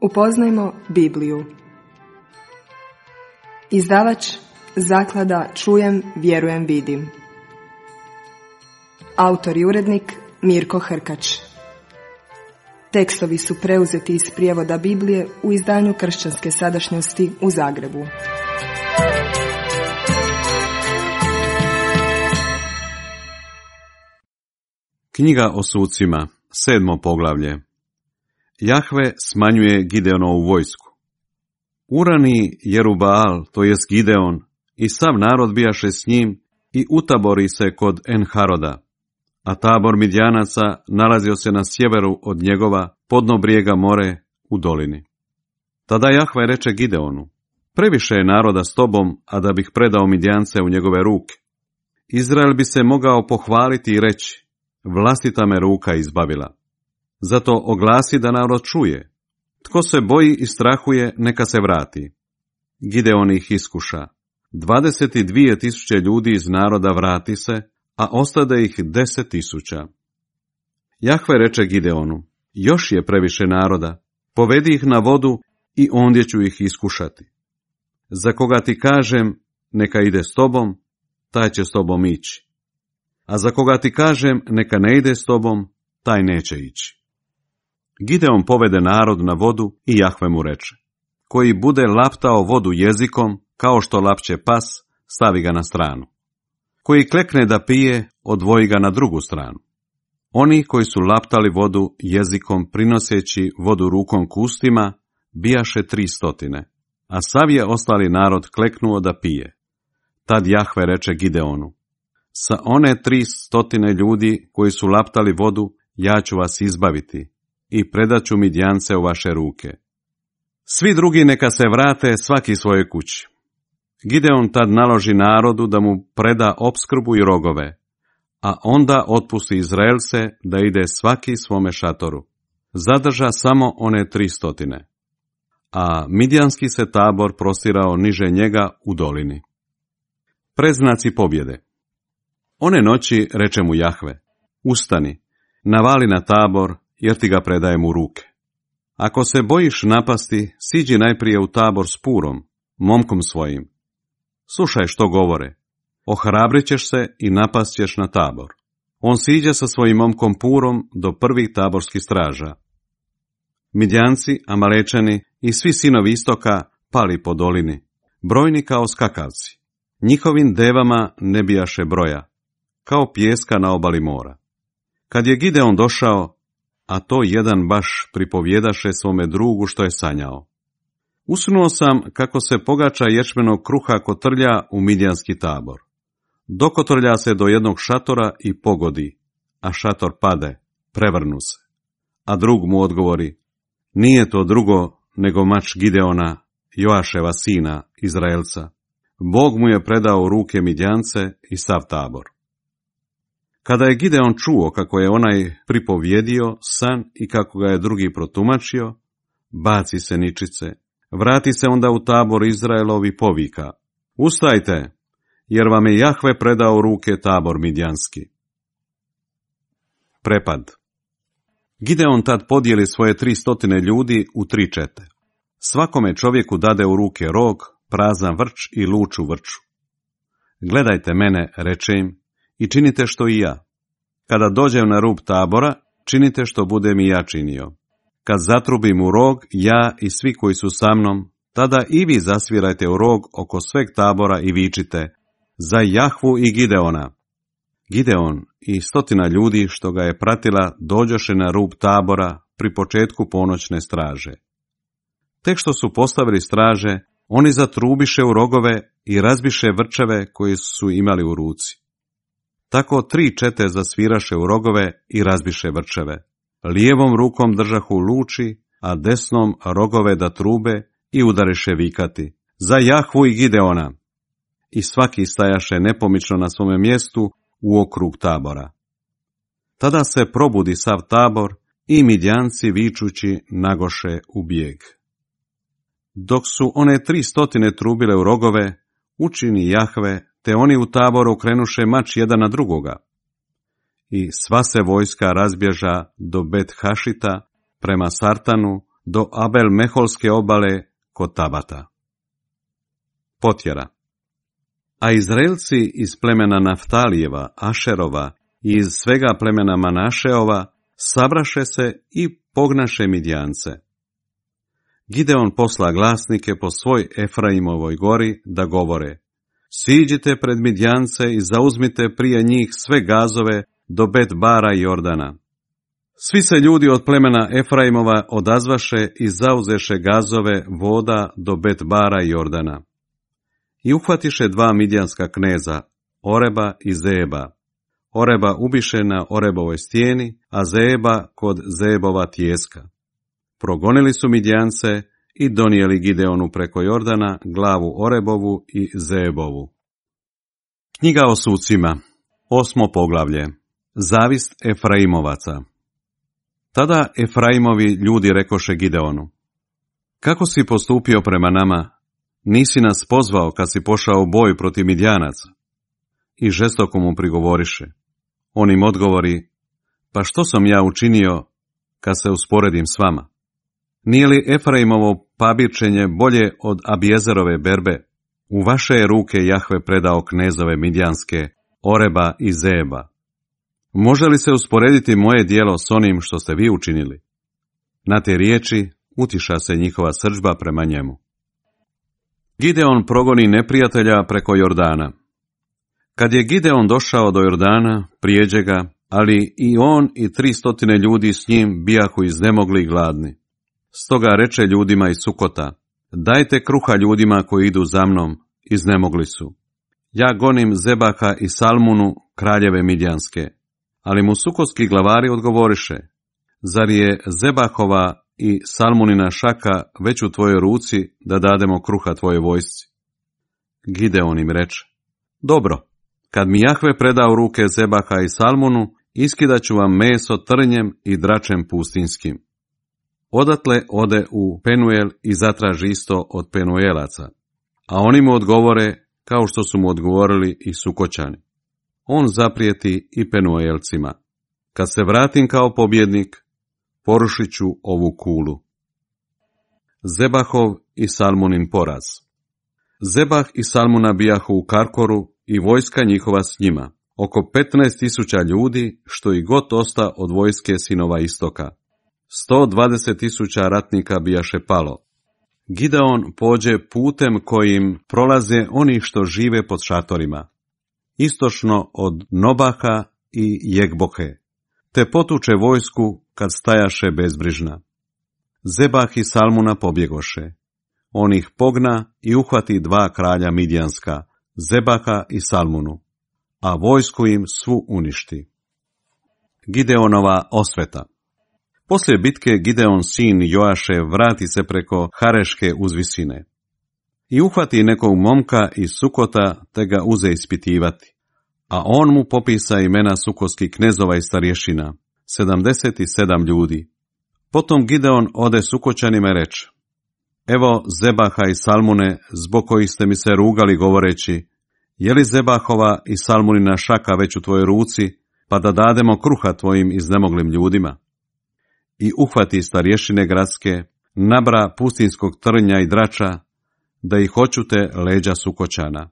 Upoznajmo Bibliju. Izdavač Zaklada Čujem, vjerujem, vidim. Autor i urednik Mirko Hrkač. Tekstovi su preuzeti iz prijevoda Biblije u izdanju Kršćanske sadašnjosti u Zagrebu. Knjiga o sucima, 7. poglavlje. Jahve smanjuje Gideonovu vojsku. Urani Jerubaal, to jest Gideon, i sav narod bijaše s njim i utabori se kod Enharoda, a tabor Midjanaca nalazio se na sjeveru od njegova, podno brijega more u dolini. Tada Jahve reče Gideonu: previše je naroda s tobom, a da bih predao Midjance u njegove ruke. Izrael bi se mogao pohvaliti i reći: vlastita me ruka izbavila. Zato oglasi da narod čuje. Tko se boji i strahuje, neka se vrati. Gideon ih iskuša. 22.000 ljudi iz naroda vrati se, a ostade ih 10.000. Jahve reče Gideonu: još je previše naroda, povedi ih na vodu i ondje ću ih iskušati. Za koga ti kažem, neka ide s tobom, taj će s tobom ići. A za koga ti kažem, neka ne ide s tobom, taj neće ići. Gideon povede narod na vodu i Jahve mu reče: koji bude laptao vodu jezikom, kao što lapće pas, stavi ga na stranu. Koji klekne da pije, odvoji ga na drugu stranu. Oni koji su laptali vodu jezikom prinoseći vodu rukom k ustima, bijaše 300, a sav je ostali narod kleknuo da pije. Tad Jahve reče Gideonu: sa one 300 ljudi koji su laptali vodu, ja ću vas izbaviti i predaću Midjance u vaše ruke. Svi drugi neka se vrate svaki svojoj kući. Gideon tad naloži narodu da mu preda opskrbu i rogove, a onda otpusti Izraelce da ide svaki svome šatoru. Zadrža samo one 300, a midjanski se tabor prostirao niže njega u dolini. Predznaci pobjede. One noći reče mu Jahve: ustani, navali na tabor, jer ti ga predajem u ruke. Ako se bojiš napasti, siđi najprije u tabor s Purom, momkom svojim. Slušaj što govore. Ohrabrit ćeš se i napast ćeš na tabor. On siđe sa svojim momkom Purom do prvih taborskih straža. Midjanci, Amalečani i svi sinovi istoka pali po dolini, brojni kao skakavci. Njihovim devama ne bijaše broja, kao pijeska na obali mora. Kad je Gideon došao, a to jedan baš pripovjedaše svome drugu što je sanjao: usnuo sam kako se pogača ječmenog kruha kotrlja u midjanski tabor. Dokotrlja se do jednog šatora i pogodi, a šator pade, prevrnu se. A drug mu odgovori: nije to drugo nego mač Gideona, Joaševa sina, Izraelca. Bog mu je predao u ruke Midjance i sav tabor. Kada je Gideon čuo kako je onaj pripovjedio san i kako ga je drugi protumačio, baci se ničice, vrati se onda u tabor Izraelov i povika: ustajte, jer vam je Jahve predao u ruke tabor midjanski. Prepad. Gideon tad podijeli svoje 300 ljudi u 3 čete. Svakome čovjeku dade u ruke rog, prazan vrč i luču vrču. Gledajte mene, reče im, i činite što i ja. Kada dođem na rub tabora, činite što budem i ja činio. Kad zatrubim u rog, ja i svi koji su sa mnom, tada i vi zasvirajte u rog oko sveg tabora i vičite: za Jahvu i Gideona. Gideon i 100 ljudi što ga je pratila dođoše na rub tabora pri početku ponoćne straže. Tek što su postavili straže, oni zatrubiše u rogove i razbiše vrčeve koje su imali u ruci. Tako 3 čete zasviraše u rogove i razbiše vrčeve. Lijevom rukom držahu luči, a desnom rogove da trube i udariše vikati: za Jahvu i Gideona. I svaki stajaše nepomično na svome mjestu u okrug tabora. Tada se probudi sav tabor i Midjanci vičući nagoše u bijeg. Dok su one 300 trubile u rogove, učini Jahve, te oni u taboru krenuše mač jedan na drugoga. I sva se vojska razbježa do Bet Hašita prema Sartanu do Abel Meholske obale kod Tabata. Potjera. A Izraelci iz plemena Naftalijeva, Ašerova i iz svega plemena Manašeova sabraše se i pognaše Midijance. Gideon posla glasnike po svoj Efraimovoj gori da govore: siđite pred Midijance i zauzmite prije njih sve gazove do Bet Bara i Jordana. Svi se ljudi od plemena Efraimova odazvaše i zauzeše gazove voda do Bet Bara i Jordana. I uhvatiše dva midjanska kneza, Oreba i Zeeba. Oreba ubiše na Orebovoj stijeni, a Zeeba kod Zeebova tjeska. Progonili su Midjance i donijeli Gideonu preko Jordana glavu Orebovu i Zeebovu. Knjiga o sucima, 8. poglavlje. Zavist Efraimovaca. Tada Efraimovi ljudi rekoše Gideonu: kako si postupio prema nama? Nisi nas pozvao kad si pošao u boj protiv Midjanaca? I žestoko mu prigovoriše. On im odgovori: pa što sam ja učinio kad se usporedim s vama? Nije li Efraimovo pabirčenje bolje od Abijezerove berbe? U vaše je ruke Jahve predao knezove Midjanske, Oreba i Zeeba. Može li se usporediti moje djelo s onim što ste vi učinili? Na te riječi utiša se njihova srdžba prema njemu. Gideon progoni neprijatelja preko Jordana. Kad je Gideon došao do Jordana, prijeđe ga, ali i on i 300 ljudi s njim bijahu iznemogli i gladni. Stoga reče ljudima iz Sukota: dajte kruha ljudima koji idu za mnom, iznemogli su. Ja gonim Zebaha i Salmunu, kraljeve Midjanske. Ali mu sukotski glavari odgovoriše: zar je Zebahova i Salmunina šaka već u tvojoj ruci da dademo kruha tvojoj vojsci? Gideon im reče: dobro, kad mi Jahve preda u ruke Zebaha i Salmunu, iskidat ću vam meso trnjem i dračem pustinskim. Odatle ode u Penuel i zatraži isto od Penuelaca, a oni mu odgovore kao što su mu odgovorili i Sukoćani. On zaprijeti i Penuelcima: kad se vratim kao pobjednik, porušit ću ovu kulu. Zebahov i Salmunin poraz. Zebah i Salmuna bijahu u Karkoru i vojska njihova s njima, oko 15.000 ljudi, što i god osta od vojske sinova istoka. 120.000 ratnika bijaše palo. Gideon pođe putem kojim prolaze oni što žive pod šatorima, istočno od Nobaha i Jegbohe, te potuče vojsku kad stajaše bezbrižna. Zebah i Salmuna pobjegoše. On ih pogna i uhvati dva kralja Midjanska, Zebaha i Salmunu, a vojsku im svu uništi. Gideonova osveta. Poslije bitke Gideon sin Joaše vrati se preko Hareške uzvisine i uhvati nekog momka iz Sukota te ga uze ispitivati, a on mu popisa imena sukotskih knezova i starješina, 77 ljudi. Potom Gideon ode Sukoćanima i reče: evo Zebaha i Salmune, zbog kojih ste mi se rugali govoreći: je li Zebahova i Salmunina šaka već u tvojoj ruci, pa da dademo kruha tvojim iznemoglim ljudima? I uhvati starješine gradske, nabra pustinskog trnja i drača, da ih očute leđa Sukoćana.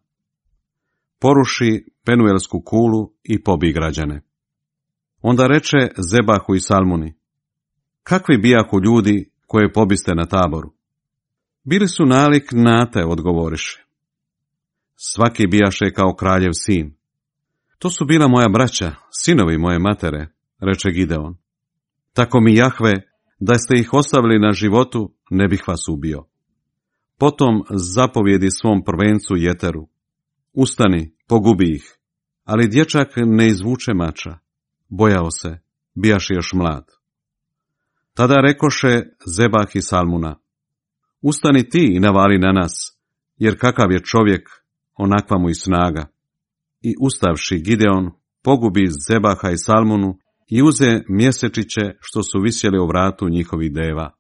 Poruši Penuelsku kulu i pobi građane. Onda reče Zebahu i Salmuni: kakvi bijahu ljudi koje pobiste na Taboru? Bili su nalik Nate, odgovoriše. Svaki bijaše kao kraljev sin. To su bila moja braća, sinovi moje matere, reče Gideon. Tako mi Jahve, da ste ih ostavili na životu, ne bih vas ubio. Potom zapovjedi svom prvencu Jeteru: ustani, pogubi ih. Ali dječak ne izvuče mača. Bojao se, bijaše još mlad. Tada rekoše Zebah i Salmuna: ustani ti i navali na nas, jer kakav je čovjek, onakva mu i snaga. I ustavši Gideon, pogubi Zebaha i Salmunu i uze mjesečiće što su visjeli u vratu njihovih deva.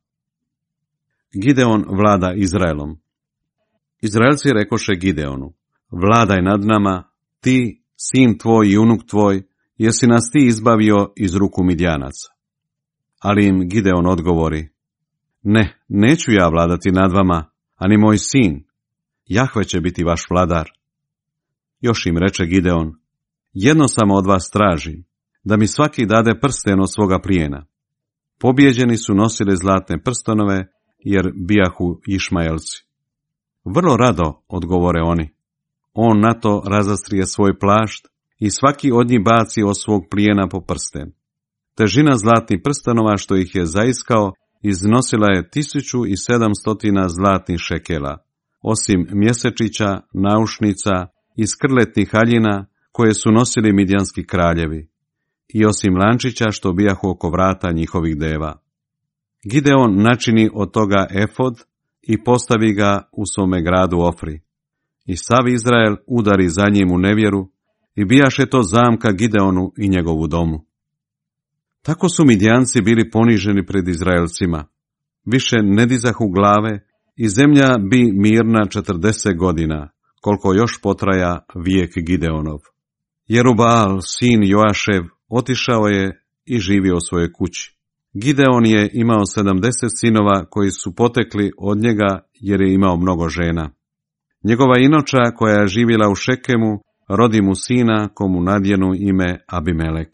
Gideon vlada Izraelom. Izraelci rekoše Gideonu: vladaj nad nama, ti, sin tvoj i unuk tvoj, jesi nas ti izbavio iz ruku Midjanaca. Ali im Gideon odgovori: Ne, neću ja vladati nad vama, ani moj sin. Jahve će biti vaš vladar. Još im reče Gideon, jedno samo od vas tražim, da mi svaki dade prsten od svoga plijena. Pobjeđeni su nosili zlatne prstenove, jer bijahu Išmaelci. Vrlo rado, odgovore oni. On na to razastrije svoj plašt i svaki od njih baci od svog plijena po prsten. Težina zlatnih prstenova što ih je zaiskao iznosila je 1700 zlatnih šekela, osim mjesečića, naušnica i skrletnih haljina koje su nosili midjanski kraljevi, i osim lančića što bijahu oko vrata njihovih deva. Gideon načini od toga efod i postavi ga u svome gradu Ofri. I sav Izrael udari za njim u nevjeru i bijaše to zamka Gideonu i njegovu domu. Tako su Midjanci bili poniženi pred Izraelcima. Više ne dizahu glave i zemlja bi mirna 40 godina, koliko još potraja vijek Gideonov. Jerubaal, sin Joašev, otišao je i živio u svojoj kući. Gideon je imao 70 sinova koji su potekli od njega jer je imao mnogo žena. Njegova inoča koja je živjela u Šekemu rodi mu sina komu nadjenu ime Abimelek.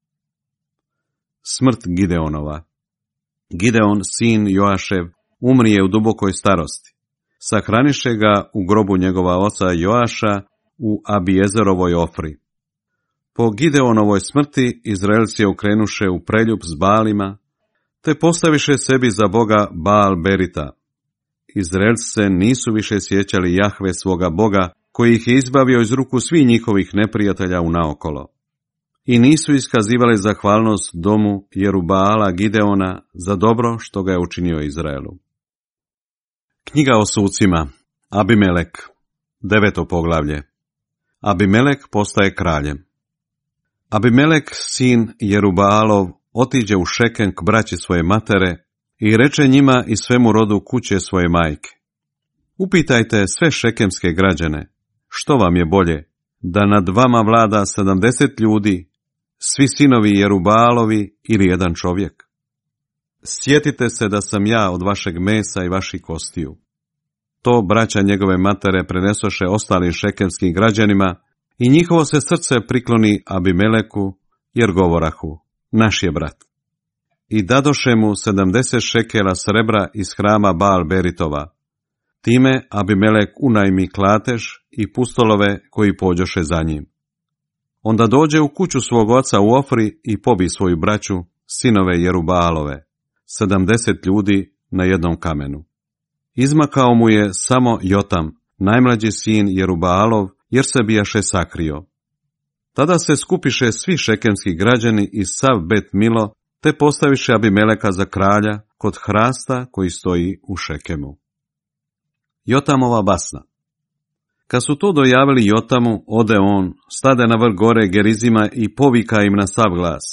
Smrt Gideonova. Gideon, sin Joašev, umrije u dubokoj starosti. Sahraniše ga u grobu njegova oca Joaša u Abijezerovoj Ofri. Po Gideonovoj smrti Izraelci okrenuše u preljub s Baalima, te postaviše sebi za boga Baal Berita. Izraelci se nisu više sjećali Jahve svoga Boga, koji ih je izbavio iz ruku svih njihovih neprijatelja unaokolo. I nisu iskazivali zahvalnost domu Jerubaala Gideona za dobro što ga je učinio Izraelu. Knjiga o sucima. Abimelek. 9. poglavlje. Abimelek postaje kraljem. Abimelek, sin Jerubaalov, otiđe u Šekem k braći svoje matere i reče njima i svemu rodu kuće svoje majke. Upitajte sve šekemske građane, što vam je bolje, da nad vama vlada 70 ljudi, svi sinovi Jerubaalovi ili jedan čovjek? Sjetite se da sam ja od vašeg mesa i vaših kostiju. To braća njegove matere prenesoše ostalim šekemskim građanima i njihovo se srce prikloni Abimeleku, jer govorahu, naš je brat. I dadoše mu 70 šekela srebra iz hrama Baal Beritova. Time Abimelek unajmi klatež i pustolove koji pođoše za njim. Onda dođe u kuću svog oca u Ofri i pobi svoju braću, sinove Jerubaalove, 70 ljudi na jednom kamenu. Izmakao mu je samo Jotam, najmlađi sin Jerubaalov, jer se bijaše sakrio. Tada se skupiše svi šekemski građani i sav Bet Milo, te postaviše Abimeleka za kralja kod hrasta koji stoji u Šekemu. Jotamova basna. Kad su to dojavili Jotamu, ode on, stade na vrh gore Gerizima i povika im na sav glas.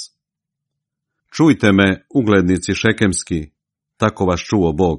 Čujte me, uglednici šekemski, tako vas čuo Bog.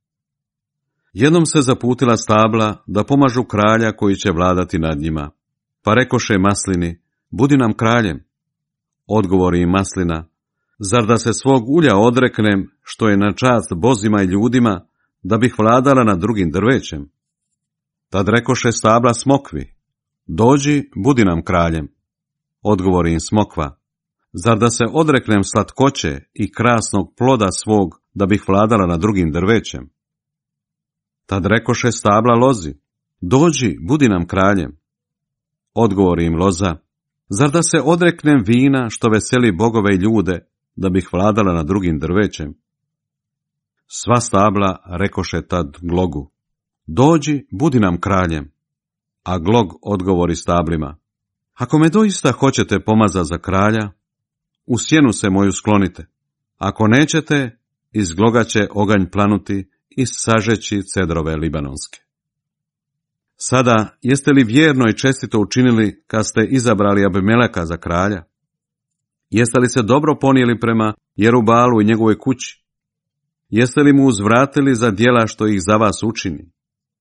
Jednom se zaputila stabla da pomažu kralja koji će vladati nad njima. Pa rekoše maslini, budi nam kraljem. Odgovori im maslina, zar da se svog ulja odreknem, što je na čast bozima i ljudima, da bih vladala nad drugim drvećem? Tad rekoše stabla smokvi, dođi, budi nam kraljem. Odgovori im smokva, zar da se odreknem slatkoće i krasnog ploda svog, da bih vladala nad drugim drvećem? Tad rekoše stabla lozi, dođi, budi nam kraljem. Odgovori im loza, zar da se odreknem vina što veseli bogove i ljude, da bih vladala nad drugim drvećem? Sva stabla rekoše tad glogu, dođi, budi nam kraljem. A glog odgovori stablima, ako me doista hoćete pomazati za kralja, u sjenu se moju sklonite. Ako nećete, iz gloga će oganj planuti i sažeći cedrove libanonske. Sada, jeste li vjerno i čestito učinili kad ste izabrali Abimeleka za kralja? Jeste li se dobro ponijeli prema Jerubalu i njegovoj kući? Jeste li mu uzvratili za djela što ih za vas učini?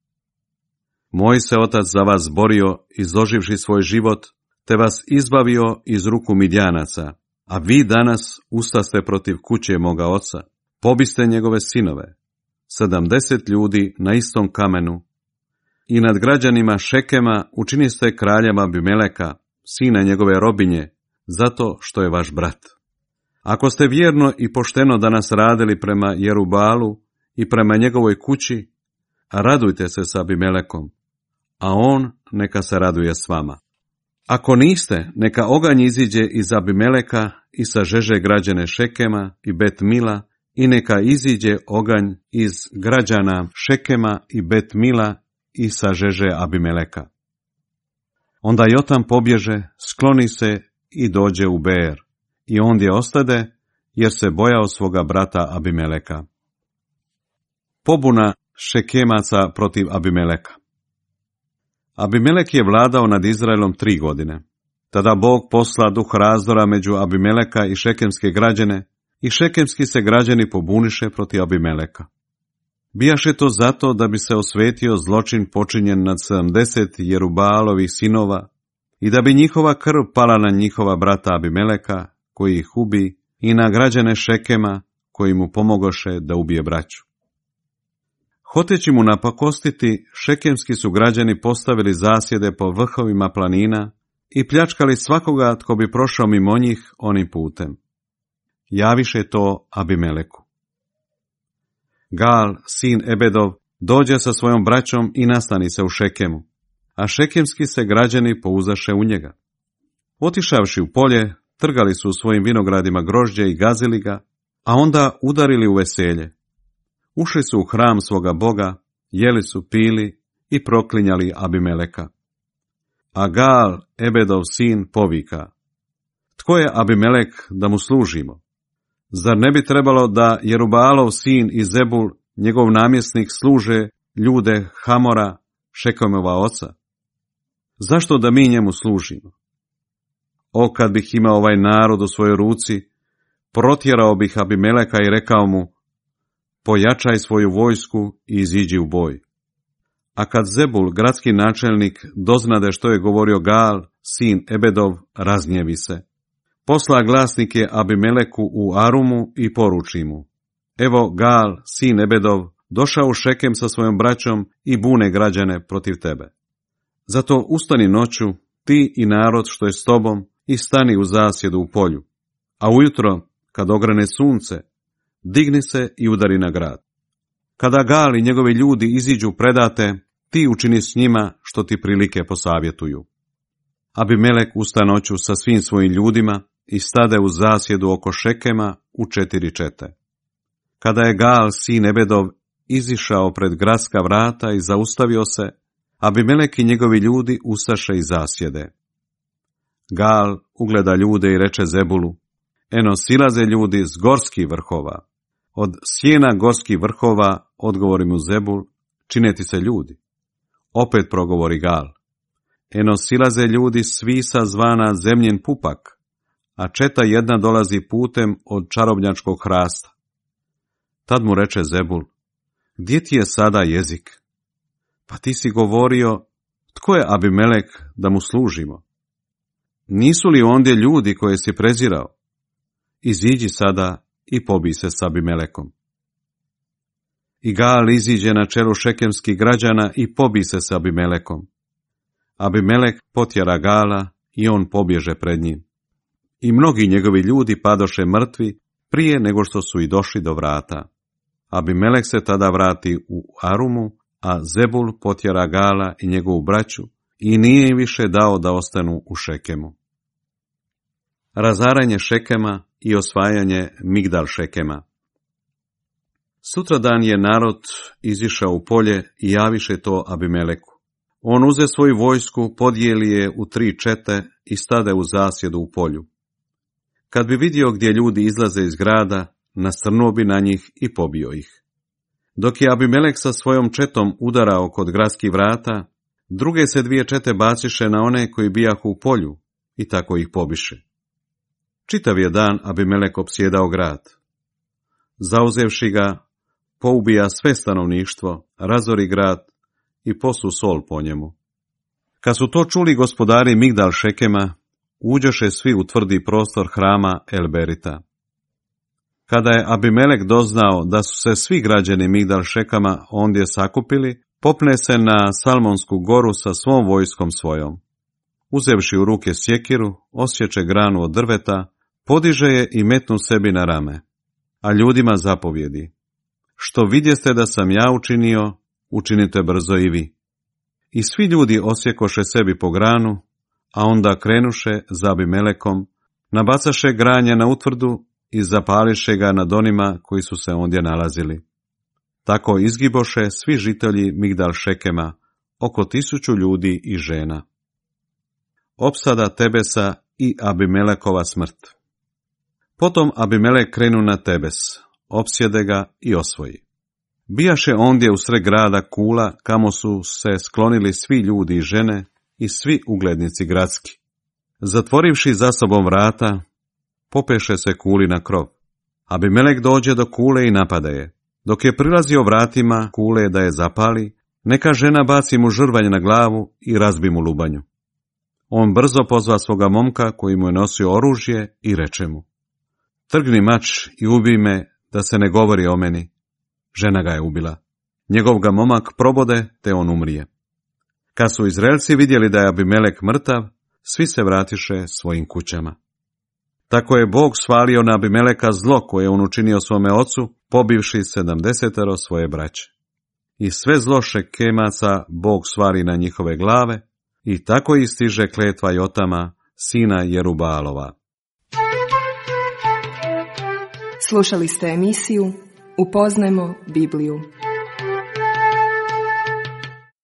Moj se otac za vas borio, izloživši svoj život, te vas izbavio iz ruku Midjanaca, a vi danas ustaste protiv kuće moga oca. pobiste njegove sinove, 70 ljudi na istom kamenu, i nad građanima Šekema učiniste kraljama Abimeleka, sina njegove robinje, zato što je vaš brat. Ako ste vjerno i pošteno danas radili prema Jerubalu i prema njegovoj kući, radujte se s Abimelekom, a on neka se raduje s vama. Ako niste, neka oganj iziđe iz Abimeleka i sažeže građane Šekema i Bet Mila, i neka iziđe oganj iz građana Šekema i Bet Mila i sažeže Abimeleka. Onda Jotam pobježe, skloni se i dođe u Beer, i ondje ostade, jer se bojao svoga brata Abimeleka. Pobuna Šekemaca protiv Abimeleka. Abimelek je vladao nad Izraelom 3 godine. Tada Bog posla duh razdora među Abimeleka i šekemske građane, i šekemski se građani pobuniše protiv Abimeleka. Bijaše to zato da bi se osvetio zločin počinjen nad 70 Jerubalovih sinova i da bi njihova krv pala na njihova brata Abimeleka, koji ih ubi, i na građane Šekema, koji mu pomogoše da ubije braću. Hoteći mu napakostiti, šekemski su građani postavili zasjede po vrhovima planina i pljačkali svakoga tko bi prošao mimo njih onim putem. Javiše to Abimeleku. Gal, sin Ebedov, dođe sa svojom braćom i nastani se u Šekemu, a šekemski se građani pouzaše u njega. Otišavši u polje, trgali su u svojim vinogradima grožđe i gazili ga, a onda udarili u veselje. Ušli su u hram svoga Boga, jeli su, pili i proklinjali Abimeleka. A Gal, Ebedov sin, povika: tko je Abimelek da mu služimo? Zar ne bi trebalo da Jerubalov sin i Zebul, njegov namjesnik, služe ljude Hamora, Šekemova oca? Zašto da mi njemu služimo? O, kad bih imao ovaj narod u svojoj ruci, protjerao bih Abimeleka i rekao mu: pojačaj svoju vojsku i iziđi u boj. A kad Zebul, gradski načelnik, doznade što je govorio Gal, sin Ebedov, razgnjevi se. Posla glasnike Abimeleku u Arumu i poruči mu: evo Gal, sin Ebedov, došao u Šekem sa svojom braćom i bune građane protiv tebe. Zato ustani noću, ti i narod što je s tobom, i stani u zasjedu u polju. A ujutro, kad ograne sunce, digni se i udari na grad. Kada Gal i njegovi ljudi iziđu predate, ti učini s njima što ti prilike posavjetuju. Abimelek usta noću sa svim svojim ljudima i stade u zasjedu oko Šekema u 4 čete. Kada je Gal, sin Ebedov, izišao pred gradska vrata i zaustavio se, Abimelek i njegovi ljudi ustaše iz zasjede. Gal ugleda ljude i reče Zebulu: eno, silaze ljudi s gorskih vrhova. Od sjena gorskih vrhova, odgovori mu Zebul, čine ti se ljudi. Opet progovori Gal: eno, silaze ljudi s visa zvana zemljen pupak, a četa jedna dolazi putem od čarobnjačkog hrasta. Tad mu reče Zebul: gdje ti je sada jezik? Pa ti si govorio: tko je Abimelek da mu služimo? Nisu li ondje ljudi koje si prezirao? Iziđi sada i pobij se s Abimelekom. I Gal iziđe na čelu šekemskih građana i pobij se s Abimelekom. Abimelek potjera Gala i on pobježe pred njim. I mnogi njegovi ljudi padoše mrtvi prije nego što su i došli do vrata. Abimelek se tada vrati u Arumu, a Zebul potjera Gala i njegovu braću i nije im više dao da ostanu u Šekemu. Razaranje Šekema i osvajanje Migdal Šekema. Sutradan je narod izišao u polje i javiše to Abimeleku. On uze svoju vojsku, podijeli je u 3 čete i stade u zasjedu u polju. Kad bi vidio gdje ljudi izlaze iz grada, nasrnuo bi na njih i pobio ih. Dok je Abimelek sa svojom četom udarao kod gradskih vrata, druge se 2 čete baciše na one koji bijahu u polju i tako ih pobiše. Čitav je dan Abimelek opsjedao grad. Zauzevši ga, poubija sve stanovništvo, razori grad i posu sol po njemu. Kad su to čuli gospodari Migdal Šekema, uđoše svi u tvrdi prostor hrama Elberita. Kada je Abimelek doznao da su se svi građani Migdal Šekama ondje sakupili, popne se na Salmonsku goru sa svom vojskom svojom. Uzevši u ruke sjekiru, osječe granu od drveta, podiže je i metnu sebi na rame, a ljudima zapovjedi: što vidjeste da sam ja učinio, učinite brzo i vi. I svi ljudi osjekoše sebi po granu, a onda krenuše za Abimelekom, nabacaše granje na utvrdu i zapališe ga nad onima koji su se ondje nalazili. Tako izgiboše svi žitelji Migdal Šekema, oko 1000 ljudi i žena. Opsada Tebesa i Abimelekova smrt. Potom Abimelek krenu na Tebes, opsjede ga i osvoji. Bijaše ondje usred grada kula, kamo su se sklonili svi ljudi i žene i svi uglednici gradski. Zatvorivši za sobom vrata, popeše se kuli na krov. Abimelek dođe do kule i napade je. Dok je prilazio vratima kule da je zapali, neka žena baci mu žrvanj na glavu i razbi mu lubanju. On brzo pozva svoga momka koji mu je nosio oružje i reče mu: trgni mač i ubij me, da se ne govori o meni. Žena ga je ubila. Njegov ga momak probode, te on umrije. Kad su Izraelci vidjeli da je Abimelek mrtav, svi se vratiše svojim kućama. Tako je Bog svalio na Abimeleka zlo koje on učinio svome ocu, pobivši 70 svoje braće. I sve zlo Šekemaca Bog svali na njihove glave, i tako istiže kletva Jotama, sina Jerubaalova. Slušali ste emisiju Upoznajmo Bibliju.